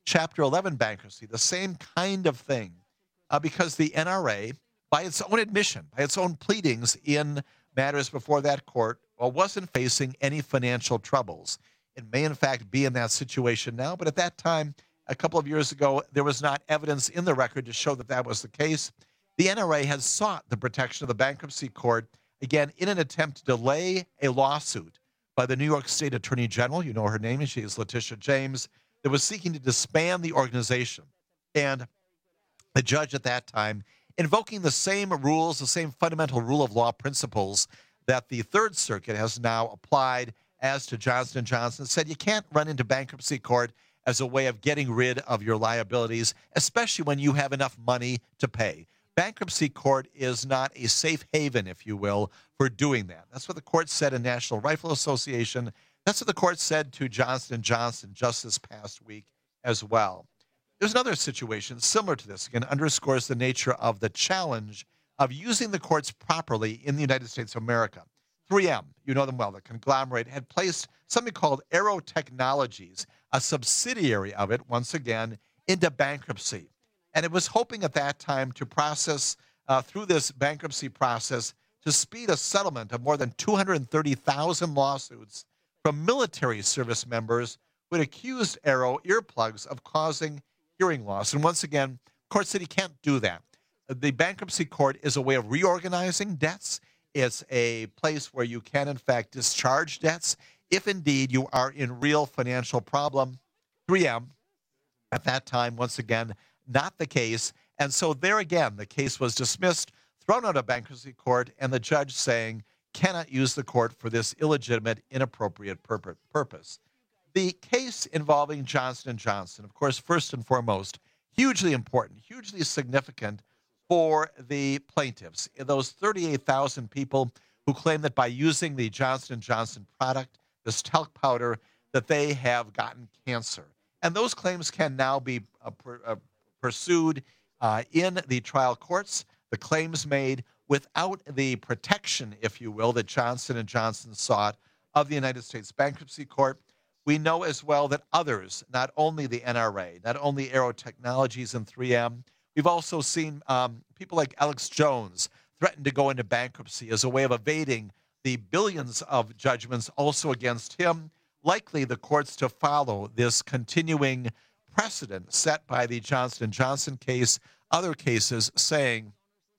Chapter eleven bankruptcy, the same kind of thing, uh, because the N R A, by its own admission, by its own pleadings in matters before that court, well, wasn't facing any financial troubles. It may, in fact, be in that situation now, but at that time, a couple of years ago, there was not evidence in the record to show that that was the case. The N R A has sought the protection of the bankruptcy court, again, in an attempt to delay a lawsuit by the New York State Attorney General. You know her name, she is Letitia James, that was seeking to disband the organization. And the judge at that time, invoking the same rules, the same fundamental rule of law principles that the Third Circuit has now applied as to Johnson and Johnson, said you can't run into bankruptcy court as a way of getting rid of your liabilities, especially when you have enough money to pay. Bankruptcy court is not a safe haven, if you will, for doing that. That's what the court said in National Rifle Association. That's what the court said to Johnson and Johnson just this past week as well. There's another situation similar to this, again, underscores the nature of the challenge of using the courts properly in the United States of America. three M, you know them well, the conglomerate, had placed something called Aero Technologies, a subsidiary of it, once again, into bankruptcy. And it was hoping at that time to process, uh, through this bankruptcy process, to speed a settlement of more than two hundred thirty thousand lawsuits from military service members who had accused Aero earplugs of causing hearing loss. And once again, court said he can't do that. The bankruptcy court is a way of reorganizing debts. It's a place where you can, in fact, discharge debts if indeed you are in real financial problem. three M, at that time, once again, not the case. And so there again, the case was dismissed, thrown out of bankruptcy court, and the judge saying, cannot use the court for this illegitimate, inappropriate purpose. The case involving Johnson and Johnson, of course, first and foremost, hugely important, hugely significant for the plaintiffs, those thirty-eight thousand people who claim that by using the Johnson and Johnson product, this talc powder, that they have gotten cancer. And those claims can now be uh, per, uh, pursued uh, in the trial courts, the claims made without the protection, if you will, that Johnson and Johnson sought of the United States Bankruptcy Court. We know as well that others, not only the N R A, not only Aero Technologies and three M, we've also seen um, people like Alex Jones threaten to go into bankruptcy as a way of evading the billions of judgments also against him. Likely the courts to follow this continuing precedent set by the Johnson and Johnson case, other cases saying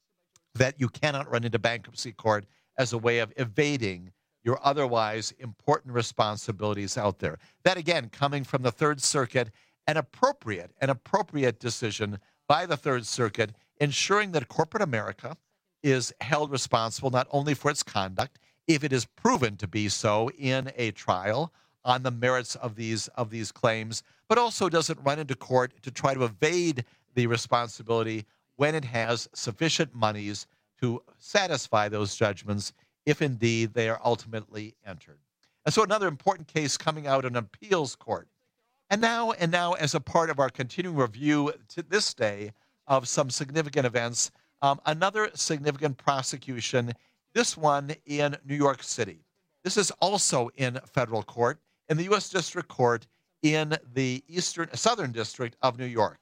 that you cannot run into bankruptcy court as a way of evading your otherwise important responsibilities out there. That, again, coming from the Third Circuit, an appropriate, an appropriate decision by the Third Circuit, ensuring that corporate America is held responsible not only for its conduct, if it is proven to be so in a trial on the merits of these of these claims, but also doesn't run into court to try to evade the responsibility when it has sufficient monies to satisfy those judgments, if indeed they are ultimately entered. And so another important case coming out in an appeals court. And now, and now, as a part of our continuing review to this day of some significant events, um, another significant prosecution, this one in New York City. This is also in federal court, in the U S District Court in the Eastern, Southern District of New York.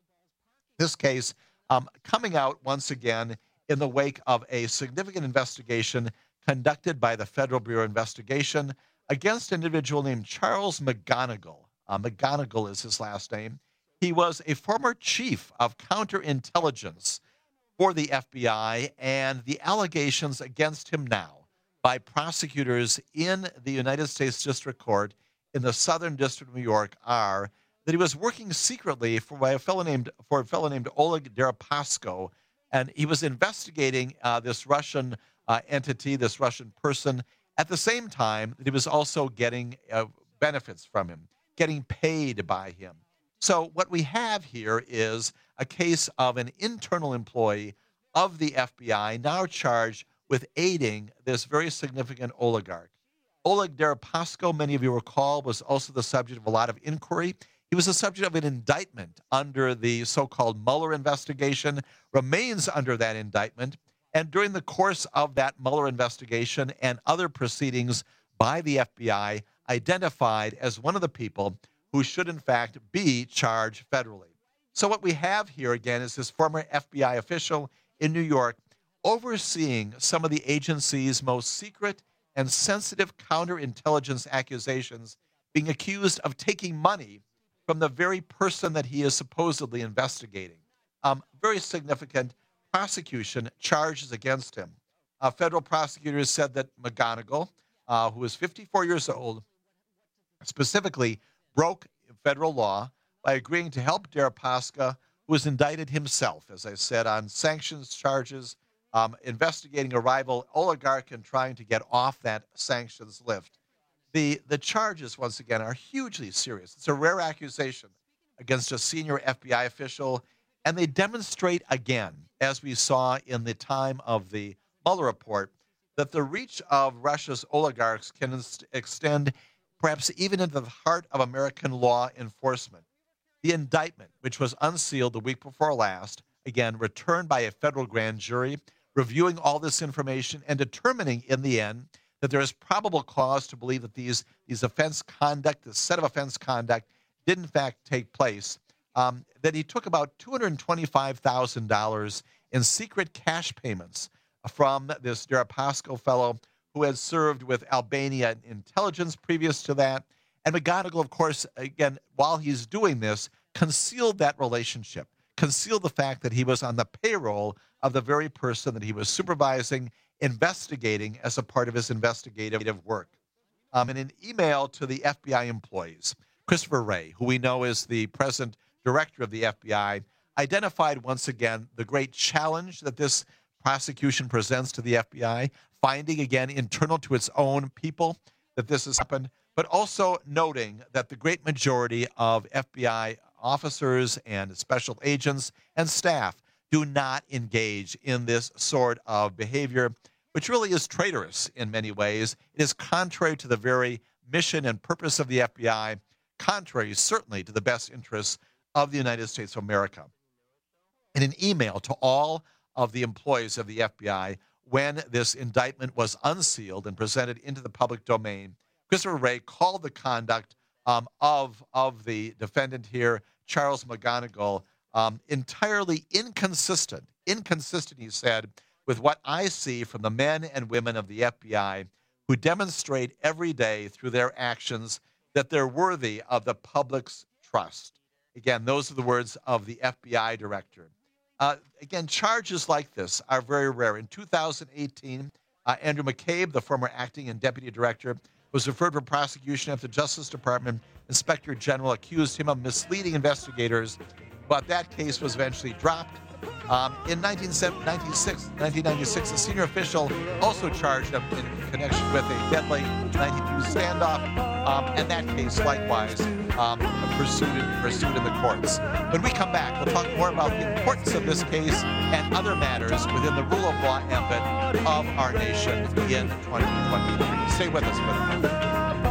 This case um, coming out once again in the wake of a significant investigation conducted by the Federal Bureau of Investigation against an individual named Charles McGonigal. Uh, McGonigal is his last name. He was a former chief of counterintelligence for the F B I, and the allegations against him now by prosecutors in the United States District Court in the Southern District of New York are that he was working secretly for a fellow named for a fellow named Oleg Deripaska, and he was investigating uh, this Russian uh, entity, this Russian person, at the same time that he was also getting uh, benefits from him, getting paid by him. So what we have here is a case of an internal employee of the F B I now charged with aiding this very significant oligarch. Oleg Deripaska, many of you recall, was also the subject of a lot of inquiry. He was the subject of an indictment under the so-called Mueller investigation, remains under that indictment, and during the course of that Mueller investigation and other proceedings by the F B I, identified as one of the people who should, in fact, be charged federally. So what we have here, again, is this former F B I official in New York overseeing some of the agency's most secret and sensitive counterintelligence accusations, being accused of taking money from the very person that he is supposedly investigating. Um, very significant prosecution charges against him. Uh, federal prosecutors said that McGonigal, uh, who is fifty-four years old, specifically broke federal law by agreeing to help Deripaska, who was indicted himself, as I said, on sanctions charges, um, investigating a rival oligarch and trying to get off that sanctions list. The, the charges, once again, are hugely serious. It's a rare accusation against a senior F B I official, and they demonstrate again, as we saw in the time of the Mueller report, that the reach of Russia's oligarchs can extend perhaps even into the heart of American law enforcement. The indictment, which was unsealed the week before last, again, returned by a federal grand jury, reviewing all this information and determining in the end that there is probable cause to believe that these, these offense conduct, this set of offense conduct, did in fact take place, um, that he took about two hundred twenty-five thousand dollars in secret cash payments from this Deripaska fellow who had served with Albania intelligence previous to that. And McGonigal, of course, again, while he's doing this, concealed that relationship, concealed the fact that he was on the payroll of the very person that he was supervising, investigating as a part of his investigative work. Um, in an email to the F B I employees, Christopher Wray, who we know is the present director of the F B I, identified once again the great challenge that this prosecution presents to the F B I, finding again internal to its own people that this has happened, but also noting that the great majority of F B I officers and special agents and staff do not engage in this sort of behavior, which really is traitorous in many ways. It is contrary to the very mission and purpose of the F B I, contrary certainly to the best interests of the United States of America. In an email to all of the employees of the F B I, when this indictment was unsealed and presented into the public domain, Christopher Wray called the conduct um, of, of the defendant here, Charles McGonigal, um, entirely inconsistent, inconsistent, he said, with what I see from the men and women of the F B I who demonstrate every day through their actions that they're worthy of the public's trust. Again, those are the words of the F B I director. Uh, again, charges like this are very rare. In two thousand eighteen, uh, Andrew McCabe, the former acting and deputy director, was referred for prosecution after the Justice Department Inspector General accused him of misleading investigators, but that case was eventually dropped. Um, in nineteen ninety-six, a senior official also charged him in connection with a deadly ninety-two standoff, um, and that case likewise um, pursued, pursued in the courts. When we come back, we'll talk more about the importance of this case and other matters within the rule of law ambit of our nation in twenty twenty-three. Stay with us for a minute.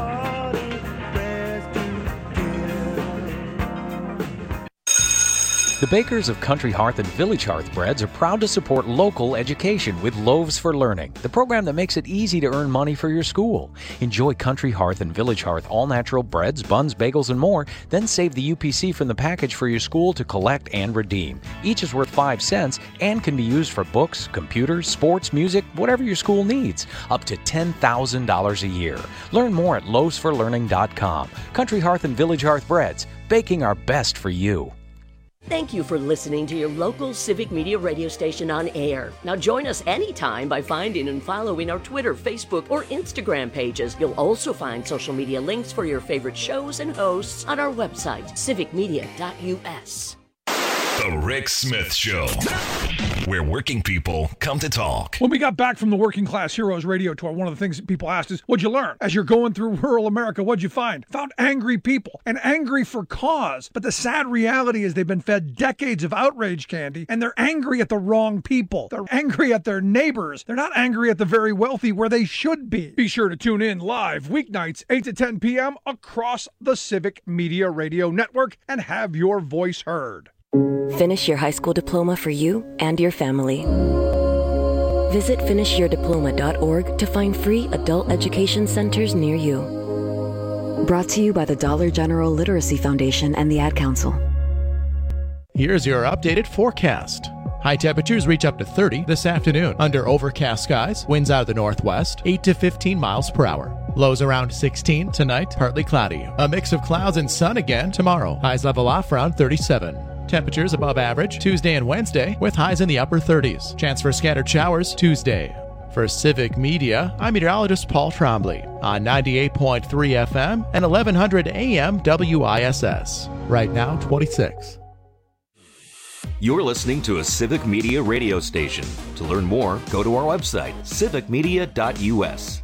The bakers of Country Hearth and Village Hearth Breads are proud to support local education with Loaves for Learning, the program that makes it easy to earn money for your school. Enjoy Country Hearth and Village Hearth all-natural breads, buns, bagels, and more, then save the U P C from the package for your school to collect and redeem. Each is worth five cents and can be used for books, computers, sports, music, whatever your school needs, up to ten thousand dollars a year. Learn more at loaves for learning dot com. Country Hearth and Village Hearth Breads, baking our best for you. Thank you for listening to your local Civic Media radio station on air. Now join us anytime by finding and following our Twitter, Facebook, or Instagram pages. You'll also find social media links for your favorite shows and hosts on our website, civic media dot U S. The Rick Smith Show, where working people come to talk. When we got back from the Working Class Heroes radio tour, one of the things that people asked is, what'd you learn? As you're going through rural America, what'd you find? Found angry people, and angry for cause. But the sad reality is they've been fed decades of outrage candy, and they're angry at the wrong people. They're angry at their neighbors. They're not angry at the very wealthy where they should be. Be sure to tune in live weeknights, eight to ten p.m. across the Civic Media Radio Network and have your voice heard. Finish your high school diploma for you and your family. Visit finish your diploma dot org to find free adult education centers near you. Brought to you by the Dollar General Literacy Foundation and the Ad Council. Here's your updated forecast. High temperatures reach up to thirty this afternoon under overcast skies, winds out of the northwest, eight to fifteen miles per hour. Lows around sixteen tonight, partly cloudy. A mix of clouds and sun again tomorrow. Highs level off around thirty-seven. Temperatures above average Tuesday and Wednesday with highs in the upper thirties. Chance for scattered showers Tuesday. For Civic Media, I'm meteorologist Paul Trombley on ninety-eight point three F M and eleven hundred A M W I S S. Right now, twenty-six. You're listening to a Civic Media radio station. To learn more, go to our website, civic media dot U S.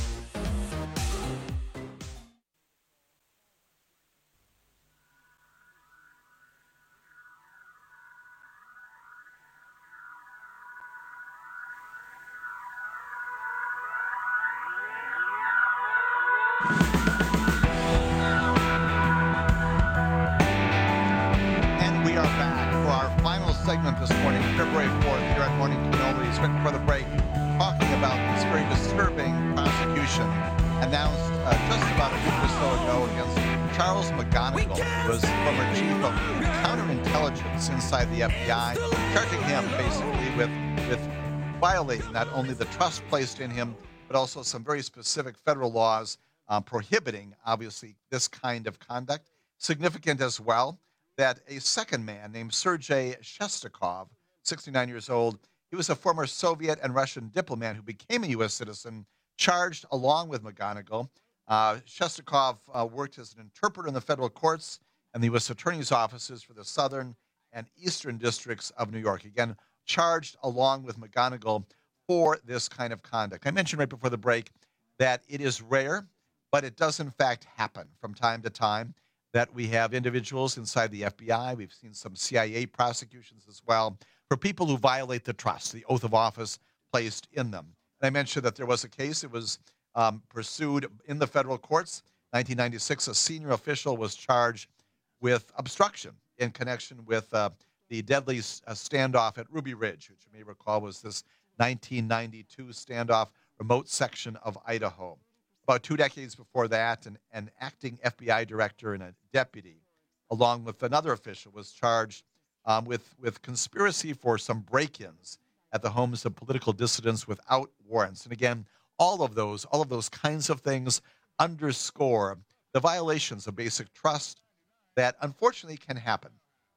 Inside the F B I, charging him basically with, with violating not only the trust placed in him, but also some very specific federal laws um, prohibiting, obviously, this kind of conduct. Significant as well that a second man named Sergei Shestakov, sixty-nine years old, he was a former Soviet and Russian diplomat who became a U S citizen, charged along with McGonigal. Uh, Shestakov uh, worked as an interpreter in the federal courts and the U S attorney's offices for the southern and eastern districts of New York. Again, charged along with McGonigal for this kind of conduct. I mentioned right before the break that it is rare, but it does in fact happen from time to time that we have individuals inside the F B I. We've seen some C I A prosecutions as well for people who violate the trust, the oath of office placed in them. And I mentioned that there was a case. It was um, pursued in the federal courts. nineteen ninety-six, a senior official was charged with obstruction in connection with uh, the deadly uh, standoff at Ruby Ridge, which you may recall was this nineteen ninety-two standoff, remote section of Idaho. About two decades before that, an, an acting F B I director and a deputy, along with another official, was charged um, with, with conspiracy for some break-ins at the homes of political dissidents without warrants. And again, all of those, all of those kinds of things underscore the violations of basic trust that unfortunately can happen.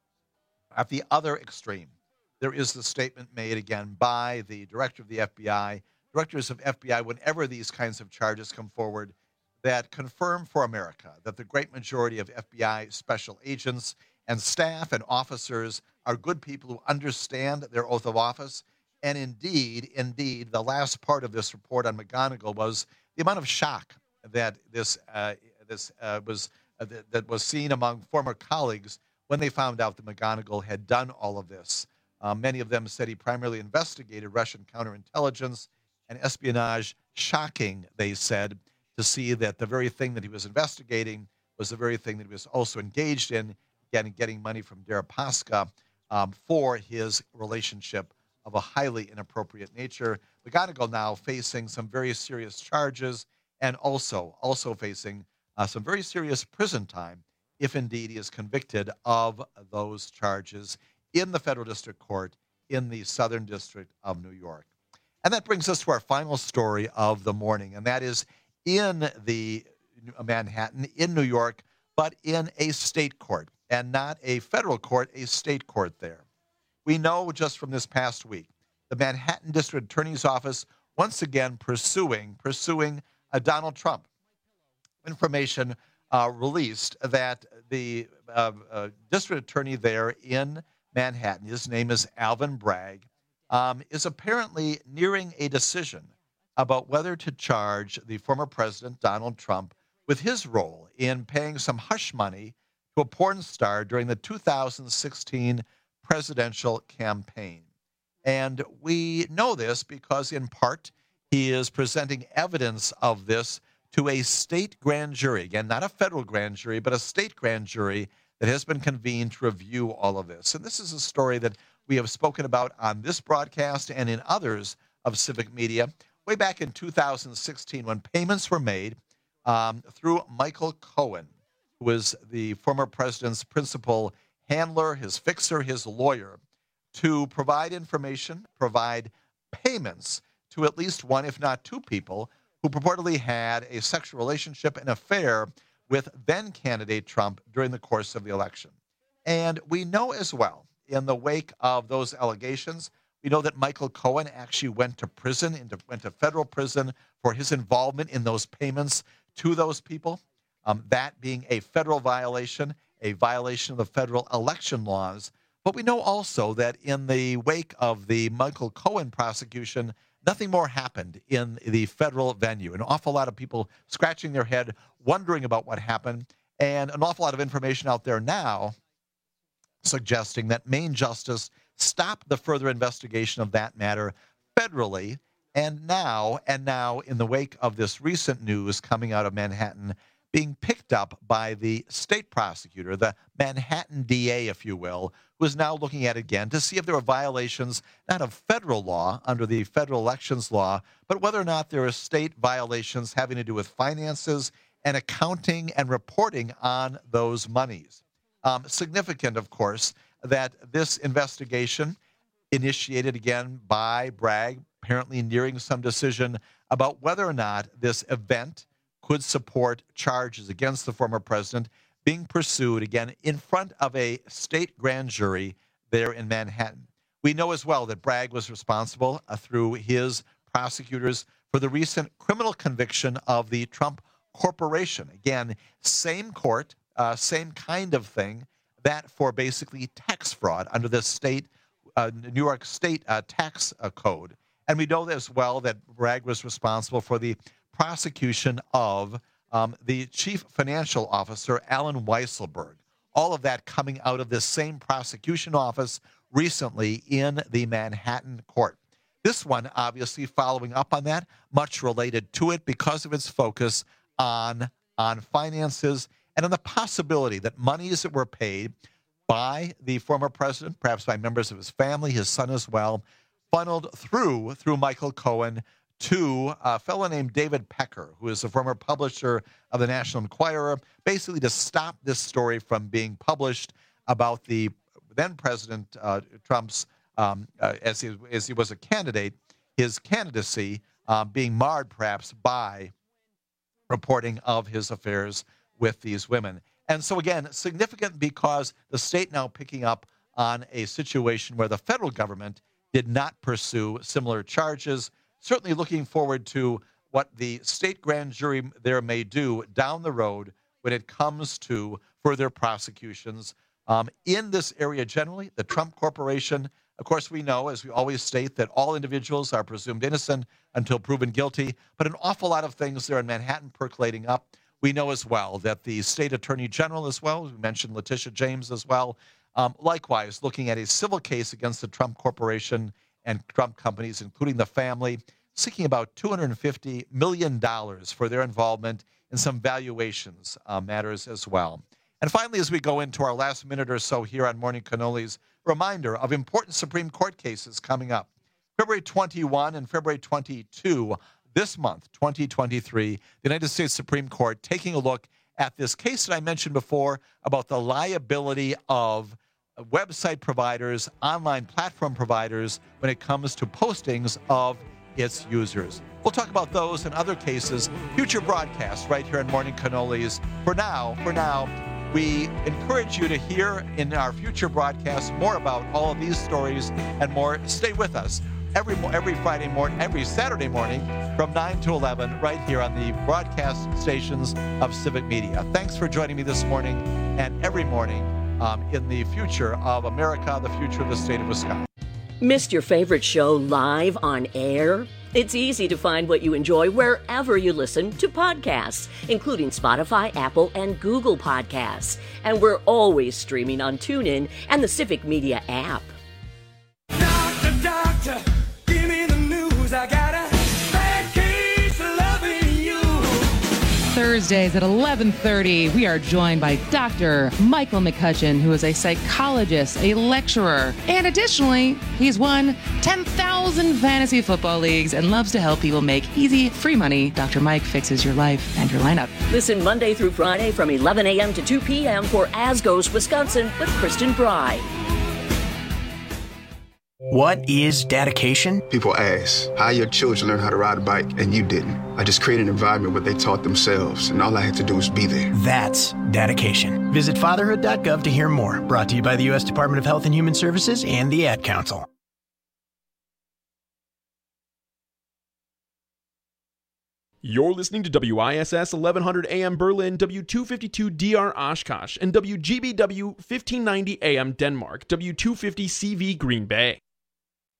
At the other extreme, there is the statement made again by the director of the F B I, directors of F B I, whenever these kinds of charges come forward, that confirm for America that the great majority of F B I special agents and staff and officers are good people who understand their oath of office. And indeed, indeed, the last part of this report on McGonigal was the amount of shock that this uh, this uh, was uh, that, that was seen among former colleagues when they found out that McGonigal had done all of this. Uh, many of them said he primarily investigated Russian counterintelligence and espionage. Shocking, they said, to see that the very thing that he was investigating was the very thing that he was also engaged in, getting, getting money from Deripaska um, for his relationship of a highly inappropriate nature. McGonigal now facing some very serious charges and also, also facing uh, some very serious prison time if indeed he is convicted of those charges in the federal district court in the Southern District of New York. And that brings us to our final story of the morning, and that is in the Manhattan, in New York, but in a state court, and not a federal court, a state court there. We know just from this past week, the Manhattan District Attorney's Office once again pursuing, pursuing uh, Donald Trump. Information uh, released that the uh, uh, district attorney there in Manhattan, his name is Alvin Bragg, um, is apparently nearing a decision about whether to charge the former president, Donald Trump, with his role in paying some hush money to a porn star during the two thousand sixteen presidential campaign. And we know this because, in part, he is presenting evidence of this to a state grand jury. Again, not a federal grand jury, but a state grand jury that has been convened to review all of this. And this is a story that we have spoken about on this broadcast and in others of Civic Media way back in two thousand sixteen when payments were made um, through Michael Cohen, who was the former president's principal handler, his fixer, his lawyer, to provide information, provide payments to at least one, if not two people, who purportedly had a sexual relationship, an affair with then-candidate Trump during the course of the election. And we know as well, in the wake of those allegations, we know that Michael Cohen actually went to prison, into, went to federal prison for his involvement in those payments to those people, um, that being a federal violation, a violation of the federal election laws. But we know also that in the wake of the Michael Cohen prosecution, nothing more happened in the federal venue. An awful lot of people scratching their head, wondering about what happened, and an awful lot of information out there now suggesting that Maine Justice stopped the further investigation of that matter federally. And now, and now, in the wake of this recent news coming out of Manhattan, being picked up by the state prosecutor, the Manhattan D A, if you will, who is now looking at it again to see if there are violations, not of federal law under the federal elections law, but whether or not there are state violations having to do with finances and accounting and reporting on those monies. Um, significant, of course, that this investigation, initiated again by Bragg, apparently nearing some decision about whether or not this event could support charges against the former president, being pursued again in front of a state grand jury there in Manhattan. We know as well that Bragg was responsible uh, through his prosecutors for the recent criminal conviction of the Trump Corporation. Again, same court, uh, same kind of thing, that for basically tax fraud under the state, uh, New York State uh, tax uh, code. And we know as well that Bragg was responsible for the prosecution of um, the chief financial officer, Alan Weisselberg. All of that coming out of this same prosecution office recently in the Manhattan court. This one, obviously, following up on that, much related to it because of its focus on, on finances and on the possibility that monies that were paid by the former president, perhaps by members of his family, his son as well, funneled through, through Michael Cohen to a fellow named David Pecker, who is the former publisher of the National Enquirer, basically to stop this story from being published about the then President uh, Trump's, um, uh, as, he, as he was a candidate, his candidacy uh, being marred perhaps by reporting of his affairs with these women. And so again, significant because the state now picking up on a situation where the federal government did not pursue similar charges. Certainly looking forward to what the state grand jury there may do down the road when it comes to further prosecutions. Um, in this area generally, the Trump Corporation, of course, we know, as we always state, that all individuals are presumed innocent until proven guilty, but an awful lot of things there in Manhattan percolating up. We know as well that the state attorney general as well, we mentioned Letitia James as well, um, likewise looking at a civil case against the Trump Corporation and Trump companies, including the family, seeking about two hundred fifty million dollars for their involvement in some valuations uh, matters as well. And finally, as we go into our last minute or so here on Morning Cannolis, reminder of important Supreme Court cases coming up. February twenty-first and February twenty-second this month, twenty twenty-three, the United States Supreme Court taking a look at this case that I mentioned before about the liability of website providers, online platform providers, when it comes to postings of its users. We'll talk about those and other cases, future broadcasts right here on Morning Cannolis. For now, for now, we encourage you to hear in our future broadcasts more about all of these stories and more. Stay with us every every Friday morning, every Saturday morning from nine to eleven right here on the broadcast stations of Civic Media. Thanks for joining me this morning and every morning um, in the future of America, the future of the state of Wisconsin. Missed your favorite show live on air? It's easy to find what you enjoy wherever you listen to podcasts, including Spotify, Apple, and Google Podcasts. And we're always streaming on TuneIn and the Civic Media app. Doctor, doctor, give me the news. I got a bad case of loving you. Thursday. Thursdays at eleven thirty, we are joined by Doctor Michael McCutcheon, who is a psychologist, a lecturer, and additionally, he's won ten thousand fantasy football leagues and loves to help people make easy, free money. Doctor Mike fixes your life and your lineup. Listen Monday through Friday from eleven a.m. to two p.m. for As Goes Wisconsin with Kristen Bry. What is dedication? People ask, how your children learn how to ride a bike and you didn't? I just created an environment where they taught themselves, and all I had to do was be there. That's dedication. Visit fatherhood dot gov to hear more. Brought to you by the U S Department of Health and Human Services and the Ad Council. You're listening to W I S S eleven hundred A M Berlin, W two fifty-two D R Oshkosh, and W G B W fifteen ninety A M Denmark, W two fifty C V Green Bay.